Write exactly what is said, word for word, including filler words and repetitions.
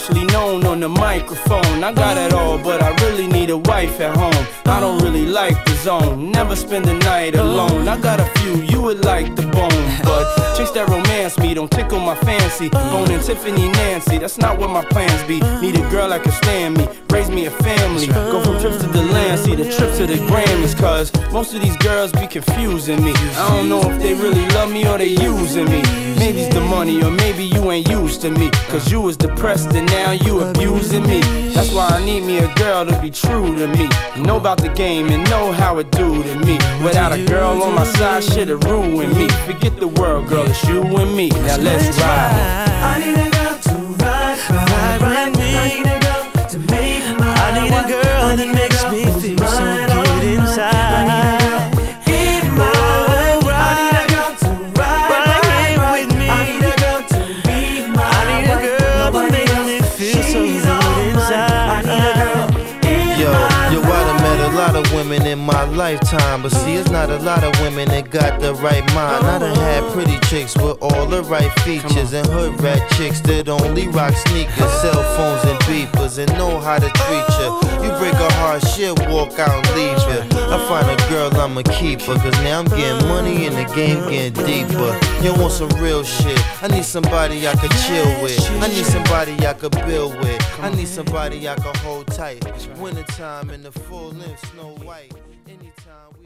mostly known on the microphone. I got it all, but I really need a wife at home. I don't really like the zone, never spend the night alone. I got a few you would like the bone, but chicks that romance me don't tickle my fancy. Boning Tiffany Nancy, that's not what my plans be. Need a girl that can stand me, raise me a family. Go from trips to the land, see the trips to the Grammys. Cause most of these girls be confusing me. I don't know if they really love me or they using me. Maybe it's the money or maybe you ain't used to me. Cause you was depressed and now you abusing me. That's why I need me a girl to be true to me. Know about the game and know how it do to me. Without a girl on my side, shit'll ruin me. Forget the world, girl, it's you and me. Now let's ride. I need a girl to ride, ride, ride with me. I need a girl to make my I need a girl that makes me feel so good inside. Women in my lifetime, but see, it's not a lot of women that got the right mind. I done had pretty chicks with all the right features, and hood rat chicks that only rock sneakers, cell phones and beepers, and know how to treat you. You break a heart, shit, walk out and leave her. I find a girl, I'ma keep her, cause now I'm getting money and the game getting deeper. You want some real shit, I need somebody I could chill with. I need somebody I could build with. I need somebody I could hold tight. Wintertime in the full length, Snow White. Anytime we